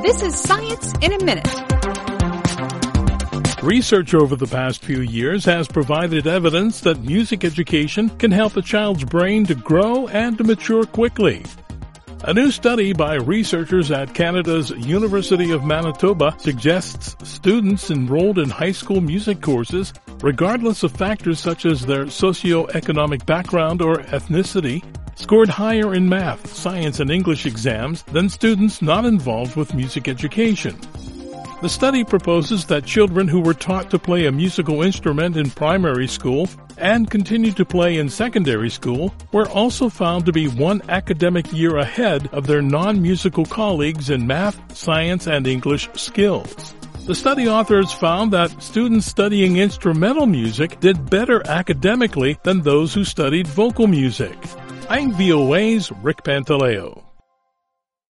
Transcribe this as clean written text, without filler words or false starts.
This is Science in a Minute. Research over the past few years has provided evidence that music education can help a child's brain to grow and to mature quickly. A new study by researchers at Canada's University of Manitoba suggests students enrolled in high school music courses, regardless of factors such as their socioeconomic background or ethnicity, scored higher in math, science, and English exams than students not involved with music education. The study proposes that children who were taught to play a musical instrument in primary school and continued to play in secondary school were also found to be one academic year ahead of their non-musical colleagues in math, science, and English skills. The study authors found that students studying instrumental music did better academically than those who studied vocal music. I'm VOA's Rick Pantaleo.